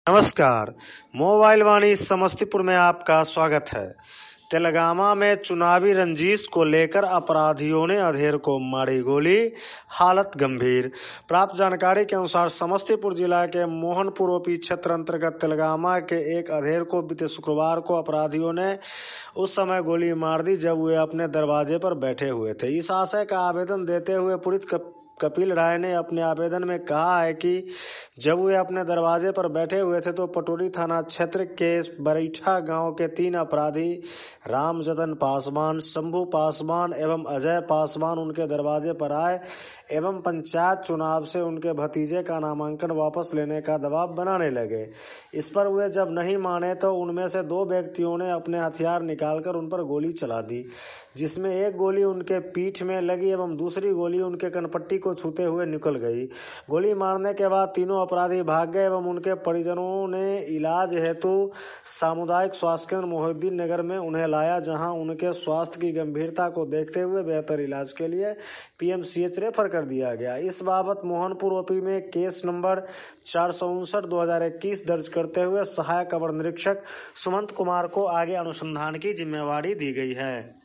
नमस्कार। मोबाइल वाणी समस्तीपुर में आपका स्वागत है। तेलंगाना में चुनावी रंजिश को लेकर अपराधियों ने अधेड़ को मारी गोली, हालत गंभीर। प्राप्त जानकारी के अनुसार समस्तीपुर जिला के मोहनपुर ओपी क्षेत्र अंतर्गत तेलंगाना के एक अधेड़ को बीते शुक्रवार को अपराधियों ने उस समय गोली मार दी जब वे अपने दरवाजे पर बैठे हुए थे। इस आशय का आवेदन देते हुए पीड़ित कपिल राय ने अपने आवेदन में कहा है कि जब वे अपने दरवाजे पर बैठे हुए थे तो पटोरी थाना क्षेत्र के बरैठा गांव के 3 अपराधी रामजतन पासवान, शंभू पासवान एवं अजय पासवान उनके दरवाजे पर आए एवं पंचायत चुनाव से उनके भतीजे का नामांकन वापस लेने का दबाव बनाने लगे। इस पर वे जब नहीं माने तो उनमें से 2 व्यक्तियों ने अपने हथियार निकालकर उन पर गोली चला दी, जिसमें एक गोली उनके पीठ में लगी एवं दूसरी गोली उनके कनपट्टी को छूते हुए निकल गई। गोली मारने के बाद तीनों अपराधी भाग गए एवं उनके परिजनों ने इलाज हेतु सामुदायिक स्वास्थ्य केंद्र मोहिउद्दीन नगर में उन्हें लाया, जहां उनके स्वास्थ्य की गंभीरता को देखते हुए बेहतर इलाज के लिए पीएमसीएच रेफर कर दिया गया। इस बाबत मोहनपुर ओपी में केस नंबर 459/2021 दर्ज करते हुए सहायक अवर निरीक्षक सुमंत कुमार को आगे अनुसंधान की जिम्मेवारी दी गई है।